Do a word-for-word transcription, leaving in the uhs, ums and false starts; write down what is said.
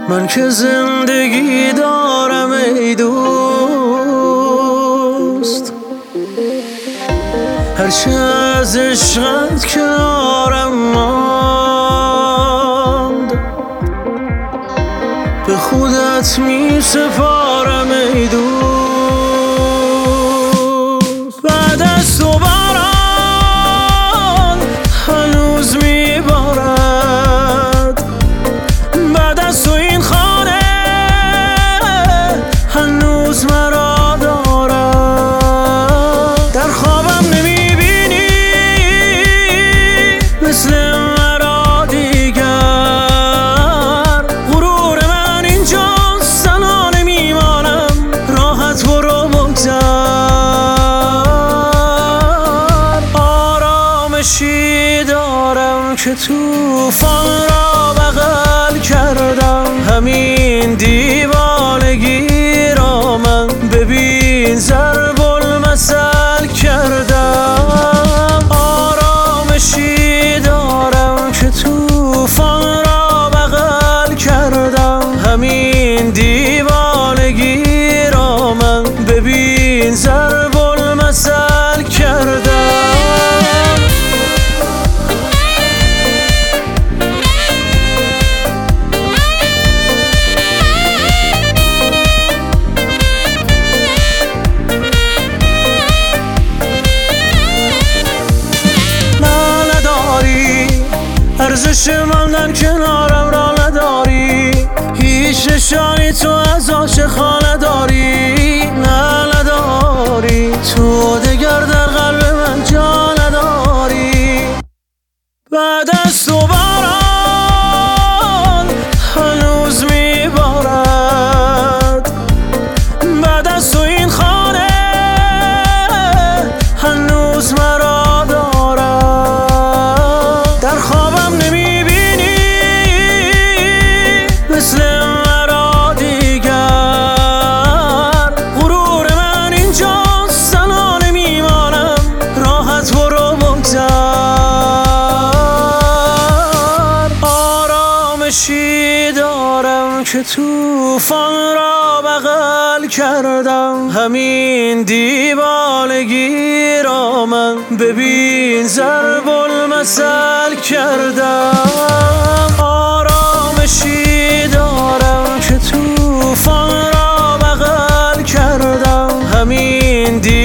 من که زندگی دارم ای دوست، هرچه از عشقت کنارم ماند به خودت می سپارم ای دوست. بعد از تو باران هنوز می بارد، بعد از تو این خانه هنوز مرا دارد. در خوابم نمی بینی مثل مرا دیگر، غرور من اینجاست تنها نمیمانم، راحت برو بگذر. آرامشی دارم که طوفان را بغل کردم، همین دیوانگی را من ببین ضرب المثل کردم. آرامشی دارم که طوفان را بغل کردم، همین دیوانگی را من ببین ضرب المثل کردم. ارزش من در کنارم را نداری، هیچ نشانی تو از عاشقان نداری، نه نداری، تو دگر در قلب من جا نداری. بعد از تو باران هنوز می بارد، بعد از تو این خانه هنوز مرا دارد. در خوابم نمی بینی مثل مرا دیگر، غرور من اینجاست تنها نمیمانم، راحت برو بگذر. آرامشی دارم که طوفان را بغل کردم، همین دیوانگی را من ببین ضرب المثل کردم. آرامشی دارم که طوفان را بغل کردم، همین دیوانگی